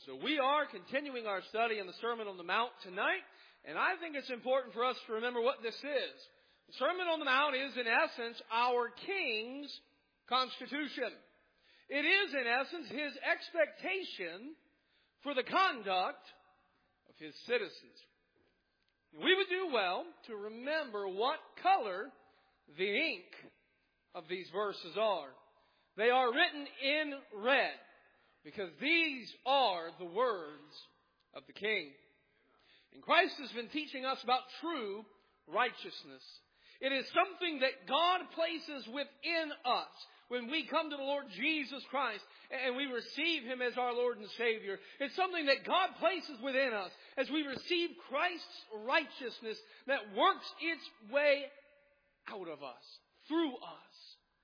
So we are continuing our study in the Sermon on the Mount tonight, and I think it's important for us to remember what this is. The Sermon on the Mount is, in essence, our King's constitution. It is, in essence, His expectation for the conduct of His citizens. We would do well to remember what color the ink of these verses are. They are written in red, because these are the words of the King. And Christ has been teaching us about true righteousness. It is something that God places within us when we come to the Lord Jesus Christ and we receive Him as our Lord and Savior. It's something that God places within us as we receive Christ's righteousness that works its way out of us, through us.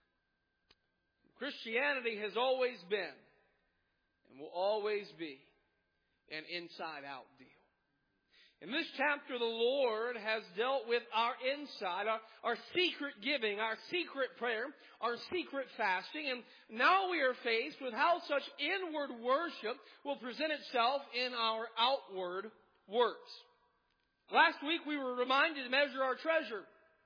Christianity has always been and will always be an inside-out deal. In this chapter, the Lord has dealt with our inside, our secret giving, our secret prayer, our secret fasting, and now we are faced with how such inward worship will present itself in our outward works. Last week, we were reminded to measure our treasure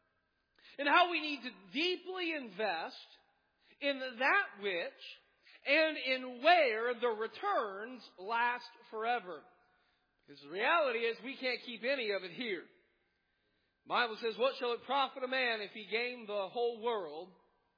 and how we need to deeply invest in that which and in where the returns last forever. Because the reality is we can't keep any of it here. The Bible says, what shall it profit a man if he gain the whole world,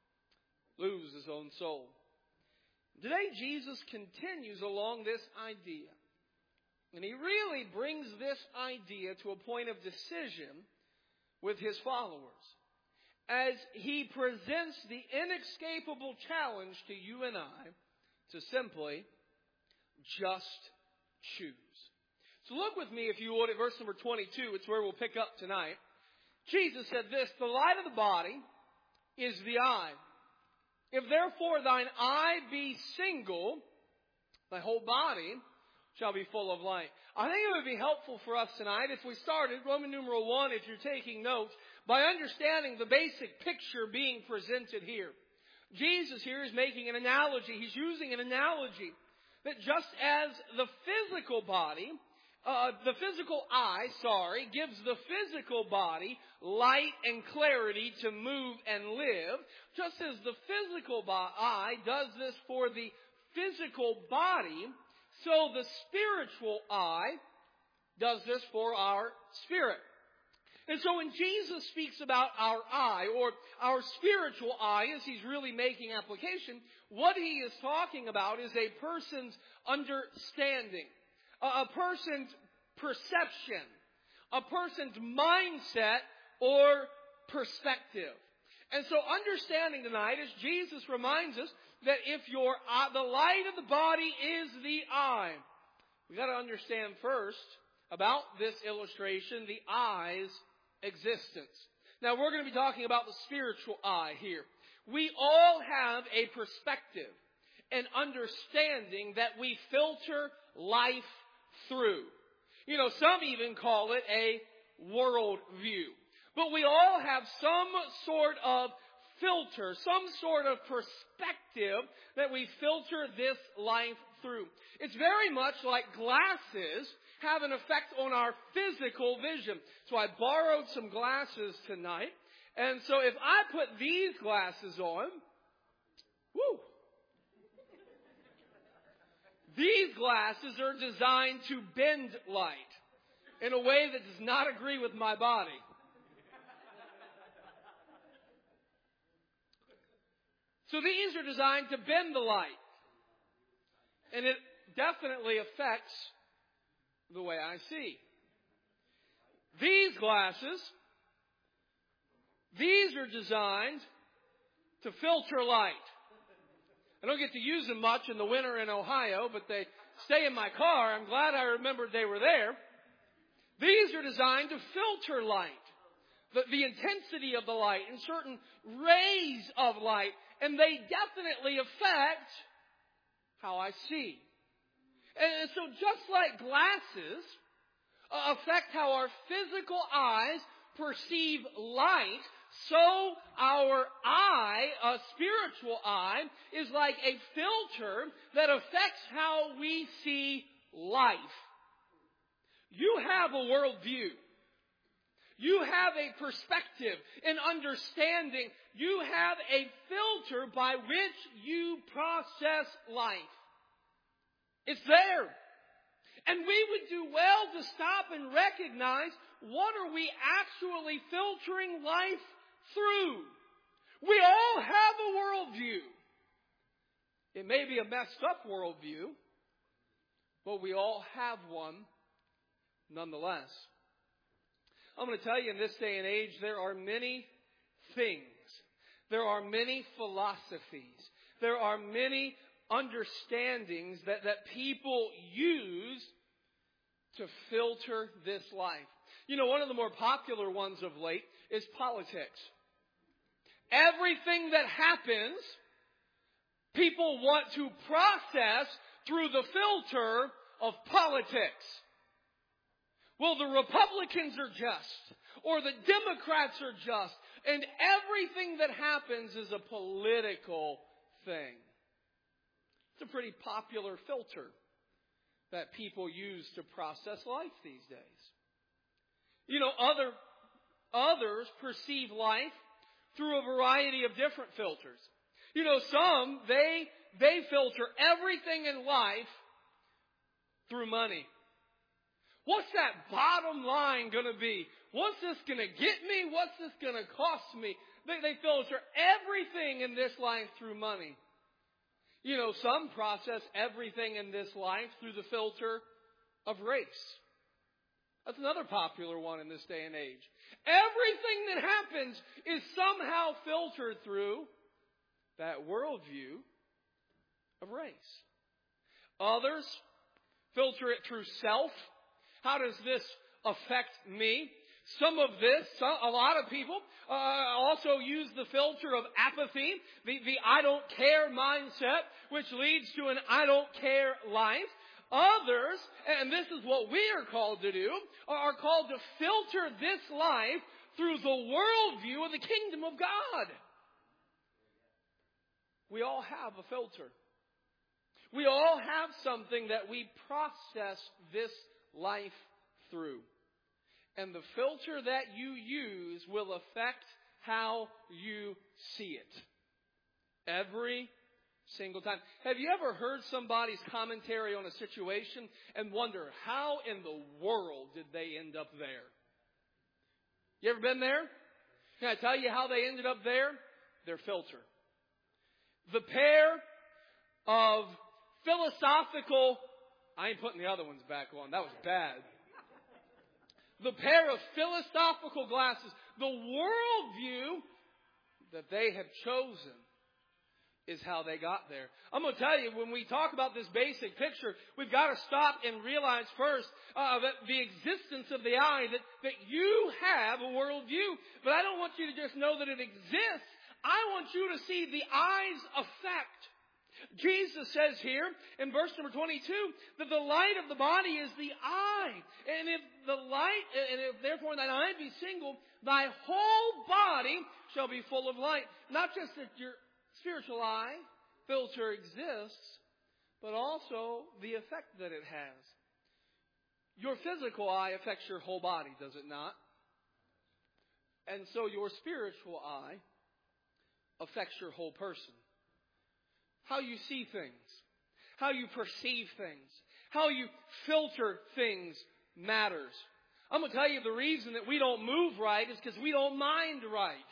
lose his own soul? Today Jesus continues along this idea. And He really brings this idea to a point of decision with His followers, as He presents the inescapable challenge to you and I to simply just choose. So look with me, if you would, at verse number 22. It's where we'll pick up tonight. Jesus said this, the light of the body is the eye. If therefore thine eye be single, thy whole body shall be full of light. I think it would be helpful for us tonight if we started Roman numeral 1, if you're taking notes, by understanding the basic picture being presented here. Jesus here is making an analogy. He's using an analogy that just as the physical body, the physical eye, gives the physical body light and clarity to move and live, just as the physical eye does this for the physical body, so the spiritual eye does this for our spirit. And so when Jesus speaks about our eye, or our spiritual eye, as He's really making application, what He is talking about is a person's understanding, a person's perception, a person's mindset or perspective. And so understanding tonight, as Jesus reminds us, that if the light of the body is the eye, we've got to understand first about this illustration, the eye's existence. Now we're going to be talking about the spiritual eye here. We all have a perspective, an understanding that we filter life through. You know, some even call it a world view. But we all have some sort of filter, some sort of perspective that we filter this life through. It's very much like glasses have an effect on our physical vision. So I borrowed some glasses tonight. And so if I put these glasses on, these glasses are designed to bend light in a way that does not agree with my body. So these are designed to bend the light. And it definitely affects the way I see. These glasses, these are designed to filter light. I don't get to use them much in the winter in Ohio, but they stay in my car. I'm glad I remembered they were there. These are designed to filter light, the intensity of the light, and certain rays of light, and they definitely affect how I see. And so just like glasses affect how our physical eyes perceive light, so our eye, a spiritual eye, is like a filter that affects how we see life, you have a worldview. You have a perspective, an understanding. You have a filter by which you process life. It's there. And we would do well to stop and recognize, what are we actually filtering life through? We all have a worldview. It may be a messed up worldview, but we all have one nonetheless. I'm going to tell you, in this day and age, there are many things. There are many philosophies. There are many understandings that people use to filter this life. You know, one of the more popular ones of late is politics. Everything that happens, people want to process through the filter of politics. Well, the Republicans are just, or the Democrats are just, and everything that happens is a political thing. It's a pretty popular filter that people use to process life these days. You know, others perceive life through a variety of different filters. You know, some, they filter everything in life through money. What's that bottom line going to be? What's this going to get me? What's this going to cost me? They filter everything in this life through money. You know, some process everything in this life through the filter of race. That's another popular one in this day and age. Everything that happens is somehow filtered through that worldview of race. Others filter it through self. How does this affect me? A lot of people also use the filter of apathy, the I don't care mindset, which leads to an I don't care life. Others, and this is what we are called to do, are called to filter this life through the worldview of the kingdom of God. We all have a filter. We all have something that we process this life through. And the filter that you use will affect how you see it. Every single time. Have you ever heard somebody's commentary on a situation and wonder, how in the world did they end up there? You ever been there? Can I tell you how they ended up there? Their filter. The pair of philosophical... I ain't putting the other ones back on. That was bad. The pair of philosophical glasses, the worldview that they have chosen is how they got there. I'm going to tell you, when we talk about this basic picture, we've got to stop and realize first that the existence of the eye, that you have a worldview. But I don't want you to just know that it exists. I want you to see the eye's effect. Jesus says here in verse number 22 that the light of the body is the eye. And if therefore thine eye be single, thy whole body shall be full of light. Not just that your spiritual eye filter exists, but also the effect that it has. Your physical eye affects your whole body, does it not? And so your spiritual eye affects your whole person. How you see things, how you perceive things, how you filter things matters. I'm going to tell you the reason that we don't move right is because we don't mind right.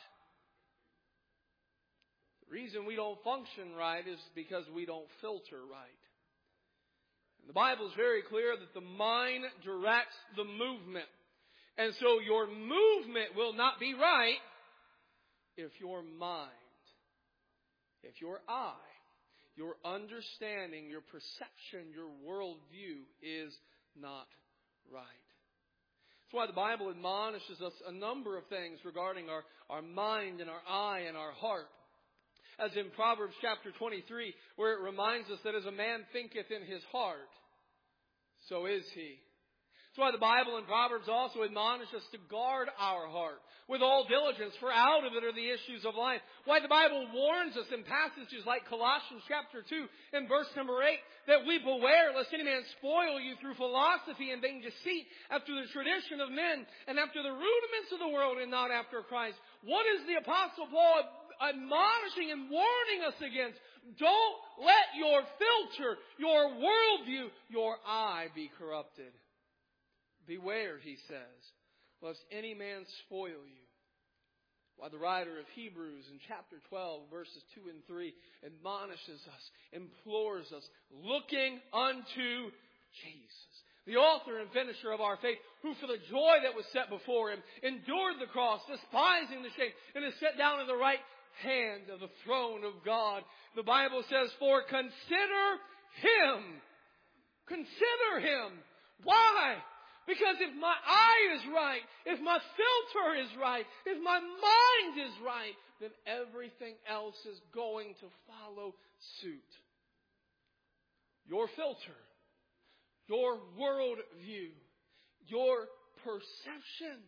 The reason we don't function right is because we don't filter right. And the Bible is very clear that the mind directs the movement. And so your movement will not be right if your mind, if your eye, your understanding, your perception, your worldview is not right. That's why the Bible admonishes us a number of things regarding our mind and our eye and our heart. As in Proverbs chapter 23, where it reminds us that as a man thinketh in his heart, so is he. That's why the Bible and Proverbs also admonish us to guard our heart with all diligence, for out of it are the issues of life. Why the Bible warns us in passages like Colossians chapter 2 and verse number 8 that we beware lest any man spoil you through philosophy and vain deceit, after the tradition of men and after the rudiments of the world and not after Christ. What is the Apostle Paul admonishing and warning us against? Don't let your filter, your worldview, your eye be corrupted. Beware, he says, lest any man spoil you. While the writer of Hebrews in chapter 12, verses 2 and 3, admonishes us, implores us, looking unto Jesus, the author and finisher of our faith, who for the joy that was set before him endured the cross, despising the shame, and is set down in the right hand of the throne of God. The Bible says, for consider Him. Consider Him. Why? Because if my eye is right, if my filter is right, if my mind is right, then everything else is going to follow suit. Your filter, your worldview, your perception,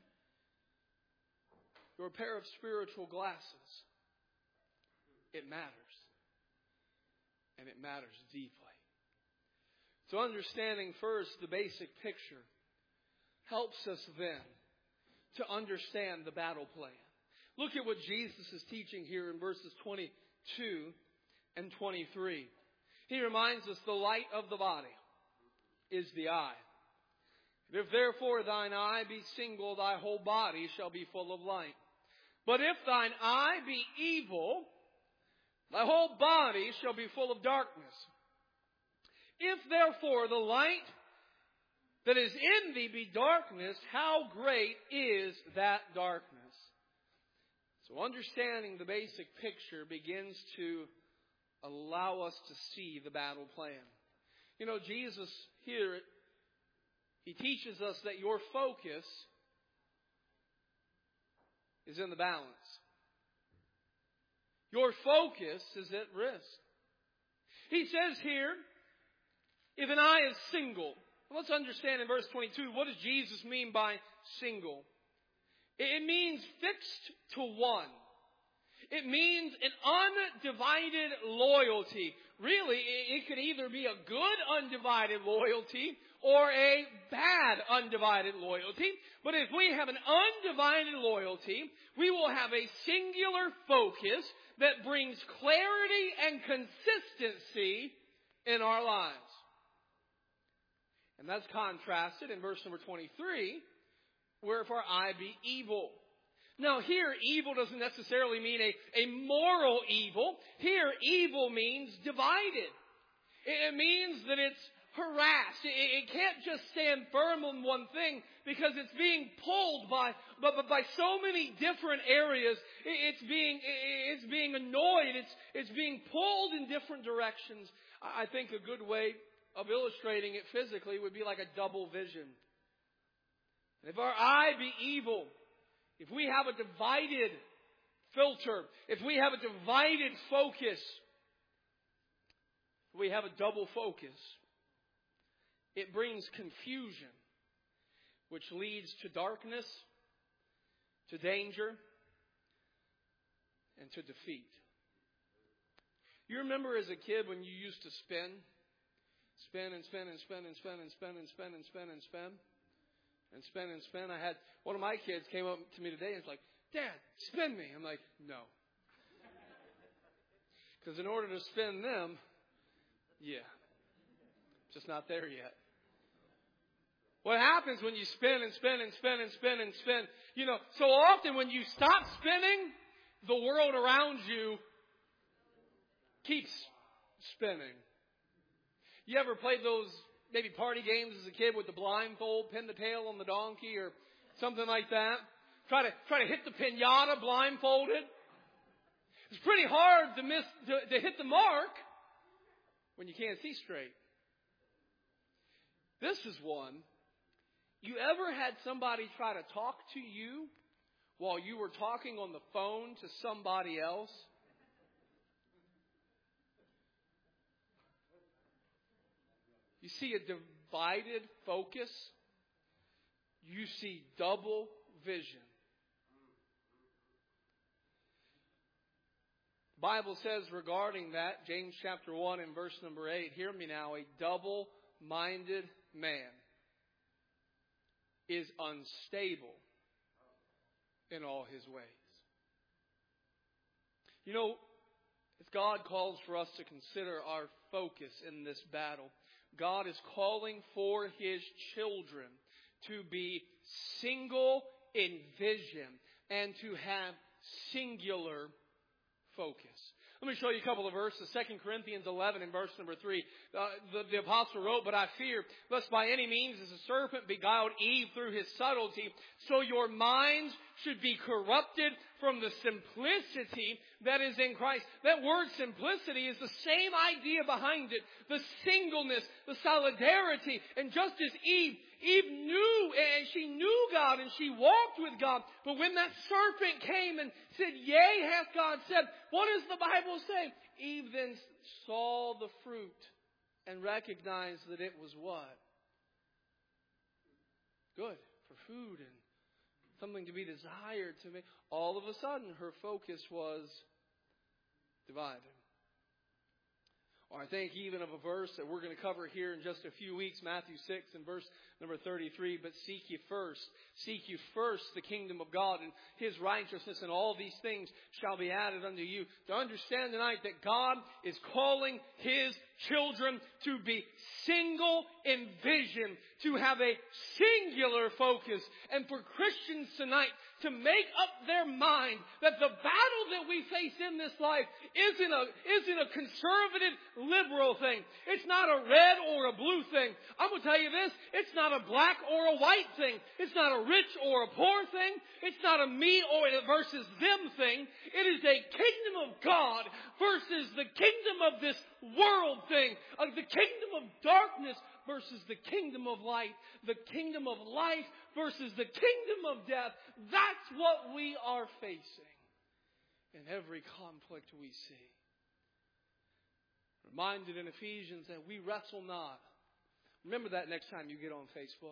your pair of spiritual glasses, it matters. And it matters deeply. So understanding first the basic picture helps us then to understand the battle plan. Look at what Jesus is teaching here in verses 22 and 23. He reminds us the light of the body is the eye. If therefore thine eye be single, thy whole body shall be full of light. But if thine eye be evil, thy whole body shall be full of darkness. If therefore the light that is in thee be darkness, how great is that darkness? So understanding the basic picture begins to allow us to see the battle plan. You know, Jesus here, He teaches us that your focus is in the balance. Your focus is at risk. He says here, if an eye is single. Let's understand in verse 22, what does Jesus mean by single? It means fixed to one. It means an undivided loyalty. Really, it could either be a good undivided loyalty or a bad undivided loyalty. But if we have an undivided loyalty, we will have a singular focus that brings clarity and consistency in our lives. And that's contrasted in verse number 23, where if our eye be evil. Now here, evil doesn't necessarily mean a moral evil. Here, evil means divided. It means that it's harassed. It can't just stand firm on one thing because it's being pulled by so many different areas. It's being annoyed. It's being pulled in different directions. I think a good way of illustrating it physically would be like a double vision. If our eye be evil, if we have a divided filter, if we have a divided focus, if we have a double focus, it brings confusion, which leads to darkness, to danger, and to defeat. You remember as a kid when you used to spin and spin and spin and spin and spin and spin and spin and spin and spin and spin. I had one of my kids came up to me today and was like, "Dad, spin me." I'm like, "No." Because in order to spin them, just not there yet. What happens when you spin and spin and spin and spin and spin? You know, so often when you stop spinning, the world around you keeps spinning. You ever played those maybe party games as a kid with the blindfold, pin the tail on the donkey or something like that? Try to hit the piñata blindfolded. It's pretty hard to hit the mark when you can't see straight. This is one. You ever had somebody try to talk to you while you were talking on the phone to somebody else? You see a divided focus. you see double vision. The Bible says regarding that, James chapter 1 and verse number 8, hear me now, a double-minded man is unstable in all his ways. You know, as God calls for us to consider our focus in this battle, God is calling for His children to be single in vision and to have singular focus. Let me show you a couple of verses. 2 Corinthians 11 and verse number 3. The apostle wrote, "But I fear, lest by any means as the serpent beguiled Eve through his subtlety, so your minds should be corrupted from the simplicity that is in Christ." That word simplicity is the same idea behind it. The singleness, the solidarity. And just as Eve knew, and she knew God, and she walked with God. But when that serpent came and said, "Yea, hath God said," what does the Bible say? Eve then saw the fruit and recognized that it was what? Good for food and something to be desired to make. All of a sudden, her focus was divided. Or I think even of a verse that we're going to cover here in just a few weeks, Matthew 6 and verse number 33. "But seek ye first the kingdom of God and His righteousness, and all these things shall be added unto you." To understand tonight that God is calling His children to be single in vision, to have a singular focus, and for Christians tonight to make up their mind that the battle that we face in this life isn't a conservative, liberal thing. It's not a red or a blue thing. I'm going to tell you this, it's not a black or a white thing. It's not a rich or a poor thing. It's not a me or a versus them thing. It is a kingdom of God versus the kingdom of this world thing. The kingdom of darkness versus the kingdom of light. The kingdom of life versus the kingdom of death. That's what we are facing in every conflict we see. Reminded in Ephesians that we wrestle not. Remember that next time you get on Facebook.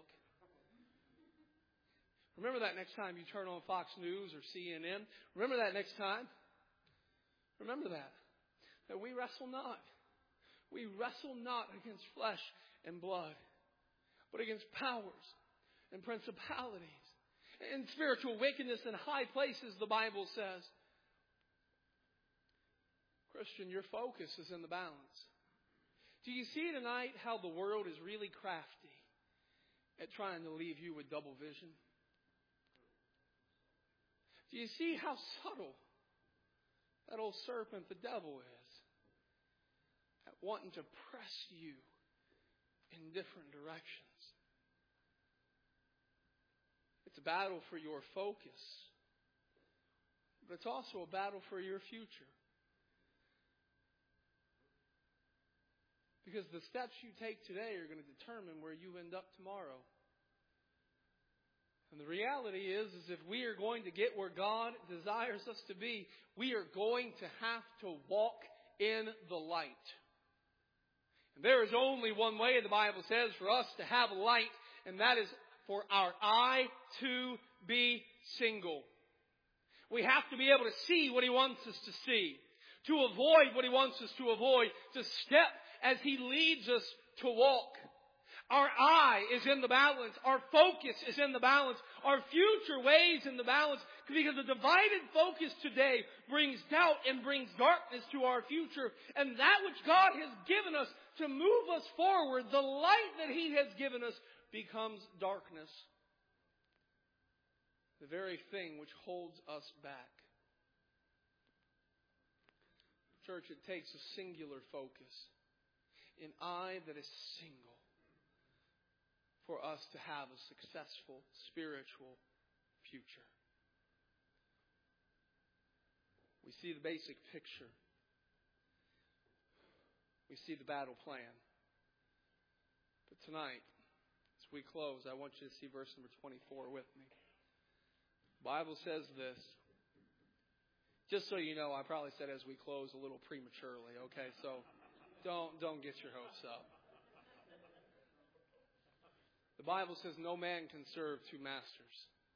Remember that next time you turn on Fox News or CNN. Remember that next time. Remember that we wrestle not. We wrestle not against flesh and blood, but against powers and principalities and spiritual wickedness in high places, the Bible says. Christian, your focus is in the balance. Do you see tonight how the world is really crafty at trying to leave you with double vision? Do you see how subtle that old serpent, the devil, is at wanting to press you in different directions? It's a battle for your focus, but it's also a battle for your future. Because the steps you take today are going to determine where you end up tomorrow. And the reality is if we are going to get where God desires us to be, we are going to have to walk in the light. And there is only one way, the Bible says, for us to have light, and that is for our eye to be single. We have to be able to see what He wants us to see, to avoid what He wants us to avoid, to step as He leads us to walk. Our eye is in the balance. Our focus is in the balance. Our future ways in the balance. Because the divided focus today brings doubt and brings darkness to our future. And that which God has given us to move us forward, the light that He has given us, becomes darkness. The very thing which holds us back. Church, it takes a singular focus. An eye that is single. For us to have a successful spiritual future. We see the basic picture. We see the battle plan. But tonight, as we close, I want you to see verse number 24 with me. The Bible says this. Just so you know, I probably said as we close a little prematurely, okay? So don't get your hopes up. The Bible says no man can serve two masters.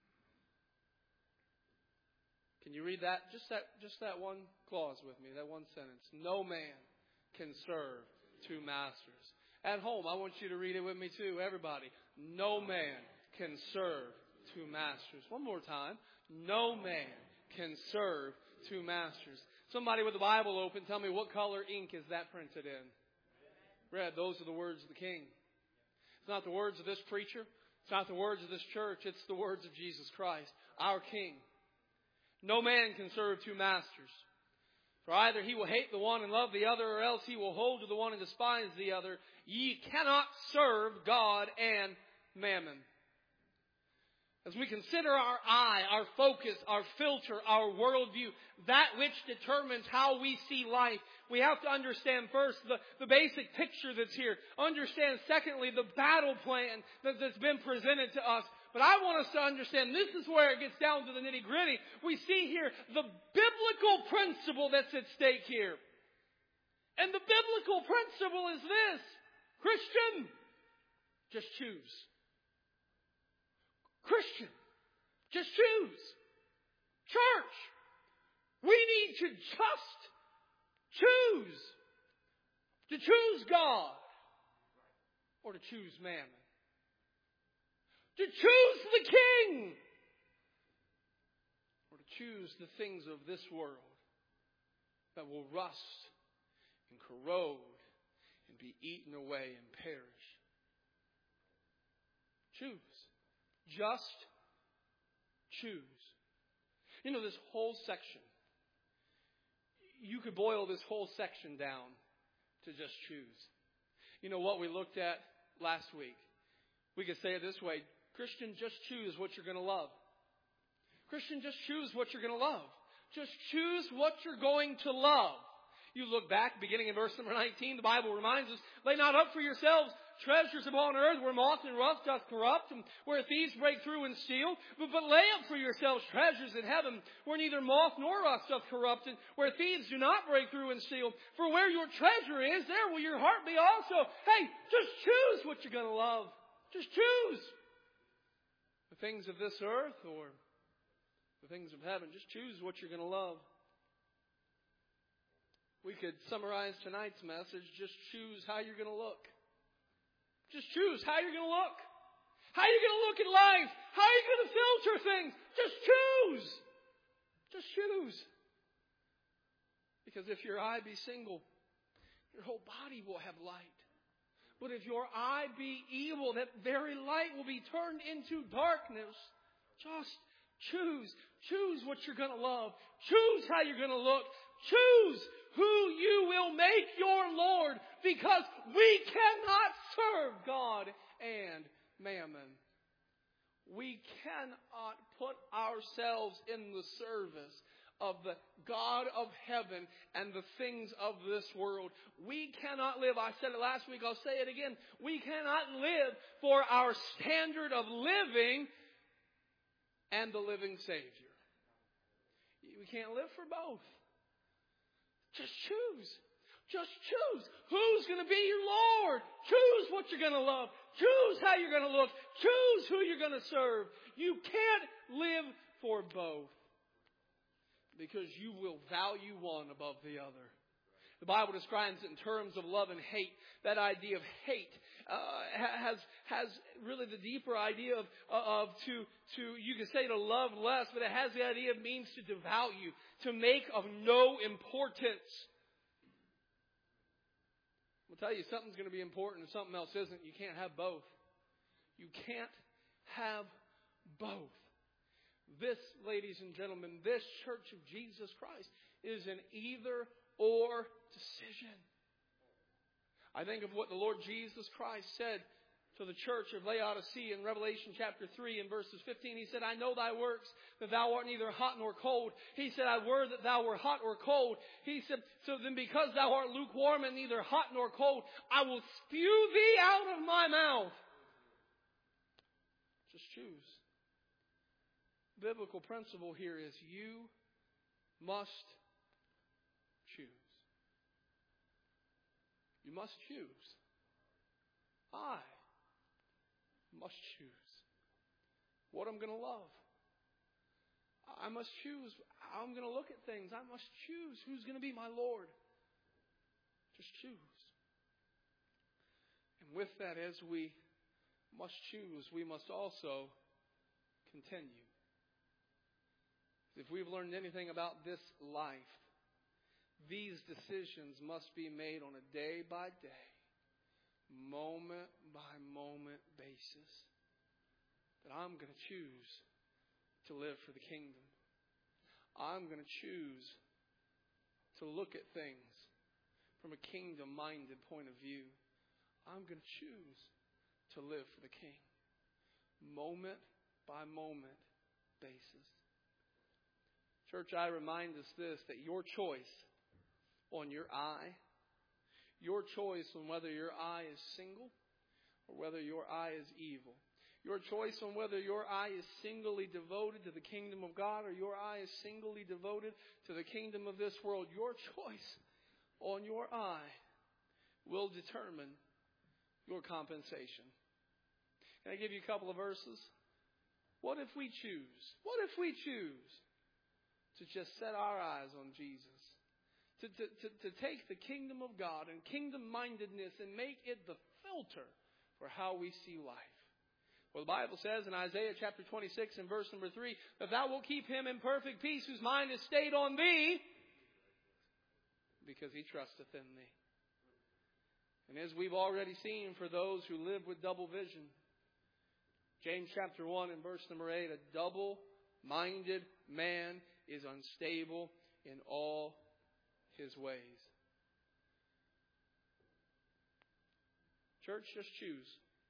Can you read that? Just that one clause with me, that one sentence. No man can serve two masters. At home, I want you to read it with me too, everybody. No man can serve two masters. One more time. No man can serve two masters. Somebody with the Bible open, tell me what color ink is that printed in? Red. Those are the words of the King. It's not the words of this preacher. It's not the words of this church. It's the words of Jesus Christ, our King. No man can serve two masters. For either he will hate the one and love the other, or else he will hold to the one and despise the other. Ye cannot serve God and mammon. As we consider our eye, our focus, our filter, our worldview, that which determines how we see life, we have to understand first the basic picture that's here. Understand, secondly, the battle plan that's been presented to us. But I want us to understand, this is where it gets down to the nitty-gritty. We see here the biblical principle that's at stake here. And the biblical principle is this. Christian, just choose. Christian, just choose. Church, we need to just choose. To choose God or to choose mammon. To choose the King or to choose the things of this world that will rust and corrode and be eaten away and perish. Choose. Just choose. You know, this whole section, you could boil this whole section down to just choose. You know what we looked at last week? We could say it this way. Christian, just choose what you're going to love. Christian, just choose what you're going to love. Just choose what you're going to love. You look back, beginning in verse number 19, the Bible reminds us, lay not up for yourselves treasures upon earth where moth and rust doth corrupt, and where thieves break through and steal. But lay up for yourselves treasures in heaven where neither moth nor rust doth corrupt, and where thieves do not break through and steal. For where your treasure is, there will your heart be also. Hey, just choose what you're going to love. Just choose. The things of this earth or the things of heaven. Just choose what you're going to love. We could summarize tonight's message, just choose how you're going to look. Just choose how you're going to look. How you're going to look at life. How are you going to filter things. Just choose. Just choose. Because if your eye be single, your whole body will have light. But if your eye be evil, that very light will be turned into darkness. Just choose. Choose what you're going to love. Choose how you're going to look. Choose who you will make your Lord, because we cannot serve God and mammon. We cannot put ourselves in the service of the God of heaven and the things of this world. We cannot live, I said it last week, I'll say it again, we cannot live for our standard of living and the living Savior. We can't live for both. Just choose. Just choose. Who's going to be your Lord? Choose what you're going to love. Choose how you're going to look. Choose who you're going to serve. You can't live for both, because you will value one above the other. The Bible describes it in terms of love and hate. That idea of hate has really the deeper idea of to you can say to love less, but it has the idea of means to devalue, to make of no importance. I'll tell you, something's going to be important and something else isn't. You can't have both. You can't have both. This, ladies and gentlemen, this Church of Jesus Christ is an either-or decision. I think of what the Lord Jesus Christ said to the church of Laodicea in Revelation chapter 3 and verses 15. He said, I know thy works, that thou art neither hot nor cold. He said, I were that thou were hot or cold. He said, so then because thou art lukewarm and neither hot nor cold, I will spew thee out of my mouth. Just choose. The biblical principle here is you must choose. You must choose. I must choose what I'm going to love. I must choose how I'm going to look at things. I must choose who's going to be my Lord. Just choose. And with that, as we must choose, we must also continue. If we've learned anything about this life, these decisions must be made on a day-by-day, moment-by-moment basis. That I'm going to choose to live for the kingdom. I'm going to choose to look at things from a kingdom-minded point of view. I'm going to choose to live for the King. Moment-by-moment basis. Church, I remind us this, that your choice on your eye, your choice on whether your eye is single or whether your eye is evil, your choice on whether your eye is singly devoted to the kingdom of God or your eye is singly devoted to the kingdom of this world, your choice on your eye will determine your compensation. Can I give you a couple of verses? What if we choose to just set our eyes on Jesus? To take the kingdom of God and kingdom-mindedness and make it the filter for how we see life. Well, the Bible says in Isaiah chapter 26 and verse number 3, that thou wilt keep him in perfect peace whose mind is stayed on thee, because he trusteth in thee. And as we've already seen for those who live with double vision, James chapter 1 and verse number 8, a double-minded man is unstable in all his ways. Church, just choose.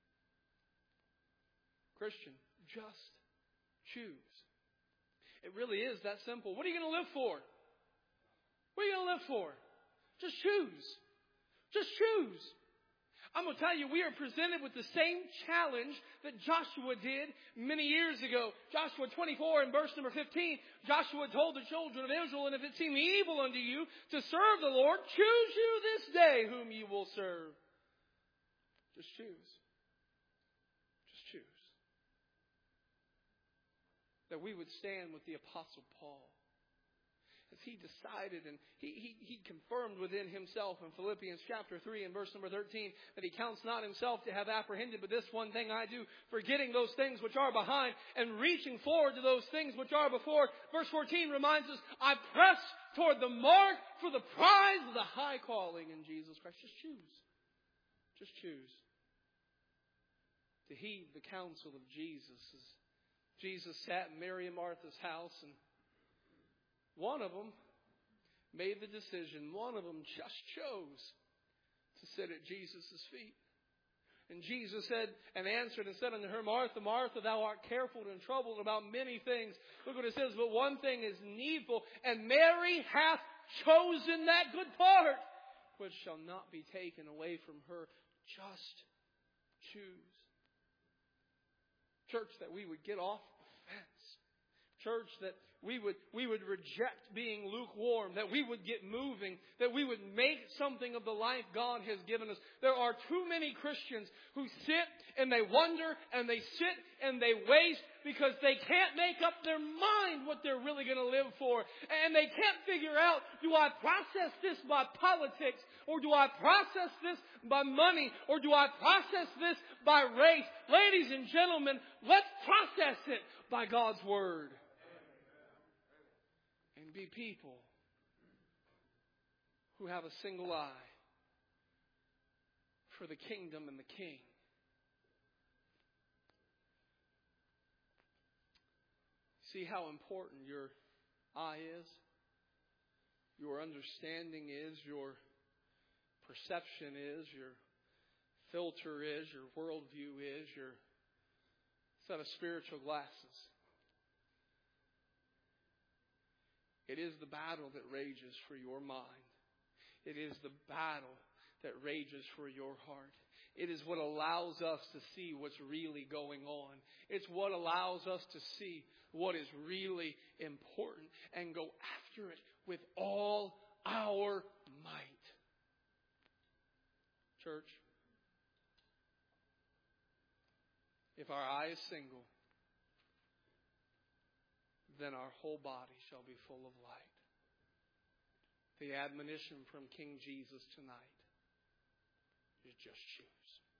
Christian, just choose. It really is that simple. What are you going to live for? What are you going to live for? Just choose. Just choose. I'm going to tell you, we are presented with the same challenge that Joshua did many years ago. Joshua 24 and verse number 15, Joshua told the children of Israel, and if it seem evil unto you to serve the Lord, choose you this day whom you will serve. Just choose. Just choose. That we would stand with the Apostle Paul, as he decided and he confirmed within himself in Philippians chapter 3 and verse number 13 that he counts not himself to have apprehended, but this one thing I do, forgetting those things which are behind and reaching forward to those things which are before. Verse 14 reminds us, I press toward the mark for the prize of the high calling in Jesus Christ. Just choose. Just choose to heed the counsel of Jesus. As Jesus sat in Mary and Martha's house, and one of them made the decision. One of them just chose to sit at Jesus' feet. And Jesus said and answered and said unto her, Martha, Martha, thou art careful and troubled about many things. Look what it says, but one thing is needful, and Mary hath chosen that good part, which shall not be taken away from her. Just choose. Church, that we would get off the fence. Church, that we would reject being lukewarm, that we would get moving, that we would make something of the life God has given us. There are too many Christians who sit and they wonder and they sit and they waste because they can't make up their mind what they're really going to live for. And they can't figure out, do I process this by politics, or do I process this by money, or do I process this by race? Ladies and gentlemen, let's process it by God's Word. And be people who have a single eye for the kingdom and the King. See how important your eye is, your understanding is, your perception is, your filter is, your worldview is, your set of spiritual glasses. It is the battle that rages for your mind. It is the battle that rages for your heart. It is what allows us to see what's really going on. It's what allows us to see what is really important and go after it with all our might. Church, If our eye is single, then our whole body shall be full of light. The admonition from King Jesus tonight is just choose.